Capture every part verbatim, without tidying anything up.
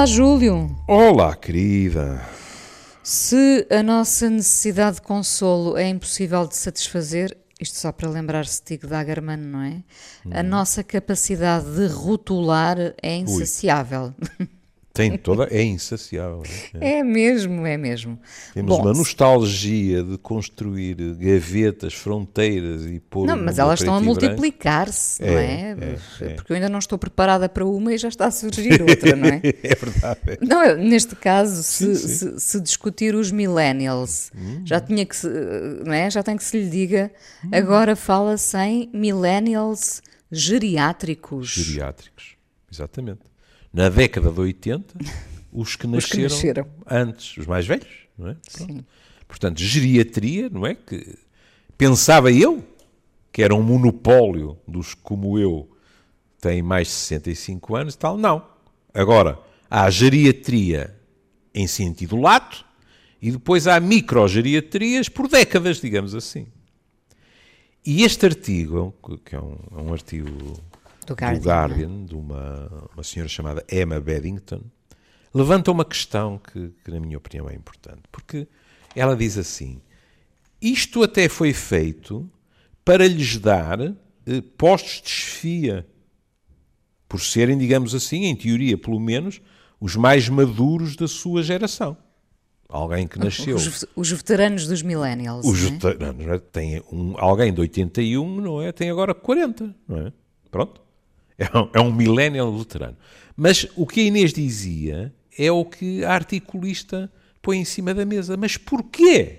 Olá, Júlio. Olá, querida. Se a nossa necessidade de consolo é impossível de satisfazer, isto só para lembrar Stig Dagerman, não é? Hum. A nossa capacidade de rotular é insaciável. Ui. Tem toda, é insaciável. É, é mesmo, é mesmo. Temos Bom, uma nostalgia de construir gavetas, fronteiras e pôr... Não, mas elas estão a multiplicar-se, não é? É, é? Porque eu ainda não estou preparada para uma e já está a surgir outra, não é? É verdade. É. Não, eu, neste caso, se, Sim, sim. Se, se discutir os millennials, hum. já tinha que se, não é? Já tem que se lhe diga, hum. agora fala-se em millennials geriátricos. Geriátricos, exatamente. Na década de oitenta, os que, os que nasceram, nasceram antes, os mais velhos, não é? Sim. Portanto, geriatria, não é? Que pensava eu que era um monopólio dos como eu têm mais de sessenta e cinco anos e tal. Não. Agora, há geriatria em sentido lato e depois há microgeriatrias por décadas, digamos assim. E este artigo, que é um, é um artigo... do Guardian, do Guardian de uma, uma senhora chamada Emma Beddington, levanta uma questão que, que, na minha opinião, é importante. Porque ela diz assim, isto até foi feito para lhes dar eh, postos de chefia, por serem, digamos assim, em teoria, pelo menos, os mais maduros da sua geração. Alguém que nasceu... Os, os veteranos dos millennials, Os não é? veteranos, não é? Tem um, alguém de oitenta e um, não é? Tem agora quarenta, não é? Pronto. É um, é um millennial veterano. Mas o que a Inês dizia é o que a articulista põe em cima da mesa. Mas porquê?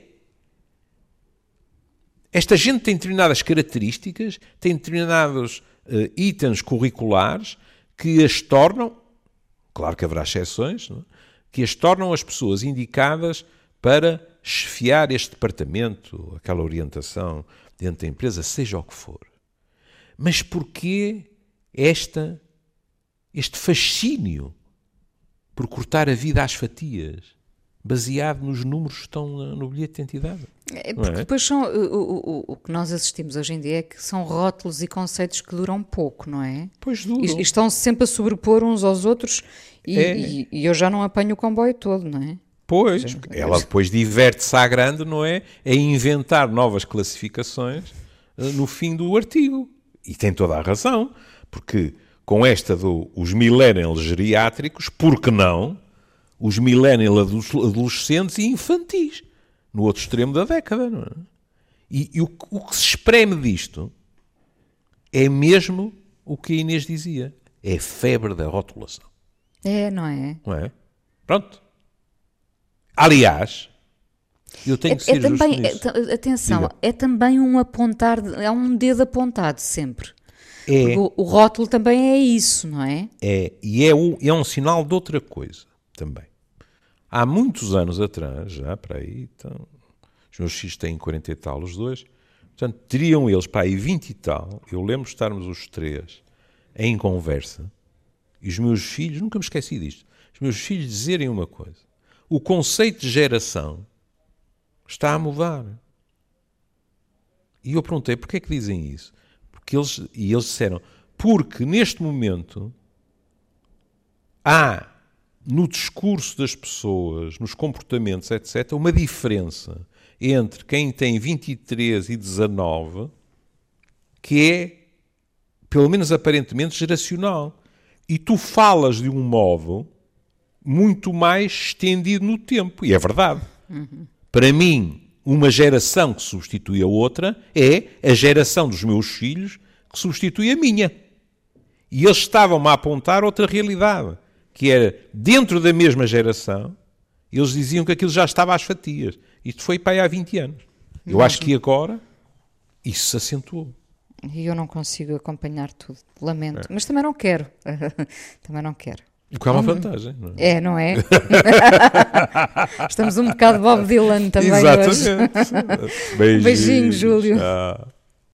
Esta gente tem determinadas características, tem determinados uh, itens curriculares que as tornam, claro que haverá exceções, não é? Que as tornam as pessoas indicadas para chefiar este departamento, aquela orientação dentro da empresa, seja o que for. Mas porquê esta, este fascínio por cortar a vida às fatias, baseado nos números que estão no bilhete de identidade? É porque é? Depois são, o, o, o que nós assistimos hoje em dia é que são rótulos e conceitos que duram pouco, não é? Pois duram. E, e estão sempre a sobrepor uns aos outros e, é. e, e eu já não apanho o comboio todo, não é? Pois, já, ela depois diverte-se à grande, não é? A inventar novas classificações no fim do artigo. E tem toda a razão, porque com esta dos do, millennials geriátricos, por que não os millennials adolescentes e infantis, no outro extremo da década, não é? E, e o, o que se espreme disto é mesmo o que a Inês dizia, é a febre da rotulação. É, não é? Não é? Pronto. Aliás, eu tenho é, que ser é também, justo nisso. É, atenção, Diga. É também um apontar, é um dedo apontado sempre. É, o, o rótulo também é isso, não é? É, e é, o, é um sinal de outra coisa também. Há muitos anos atrás, já para aí, então, os meus filhos têm quarenta e tal, os dois, portanto, teriam eles para aí vinte e tal, eu lembro de estarmos os três em conversa, e os meus filhos, nunca me esqueci disto, os meus filhos dizerem uma coisa, o conceito de geração está a mudar. E eu perguntei, porquê é que dizem isso? Porque eles, e eles disseram, porque neste momento há no discurso das pessoas, nos comportamentos, etcétera, uma diferença entre quem tem vinte e três e dezanove, que é, pelo menos aparentemente, geracional. E tu falas de um modo muito mais estendido no tempo. E é verdade. Uhum. Para mim, uma geração que substitui a outra é a geração dos meus filhos que substitui a minha. E eles estavam-me a apontar outra realidade, que era, dentro da mesma geração, eles diziam que aquilo já estava às fatias. Isto foi para aí há vinte anos. Eu Mesmo. Acho que agora isso se acentuou. E eu não consigo acompanhar tudo. Lamento. É. Mas também não quero. Também não quero. O que é uma vantagem, não é? É, não é? Estamos um bocado Bob Dylan também Exatamente. hoje. Beijinhos. Beijinho, Júlio. Tchau.